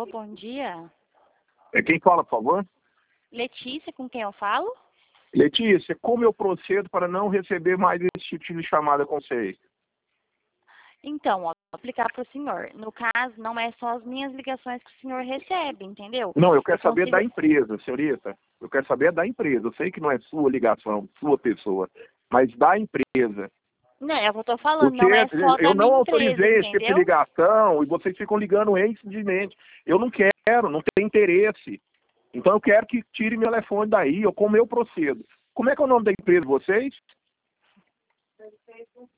Alô, bom dia. Quem fala, por favor? Letícia, com quem eu falo? Letícia, como eu procedo para não receber mais esse tipo de chamada com você? Então, ó, vou explicar para o senhor. No caso, não é só as minhas ligações que o senhor recebe, entendeu? Não, eu quero saber consigo... da empresa, senhorita. Eu quero saber da empresa. Eu sei que não é sua ligação, sua pessoa, mas da empresa. Não, é o que eu tô falando, Porque não é só eu da não minha empresa, autorizei esse tipo de entendeu? ligação e vocês ficam ligando ex-simplesmente. Eu não quero, não tenho interesse. Então eu quero que tire meu telefone daí, ou como eu procedo. Como é que é o nome da empresa de vocês?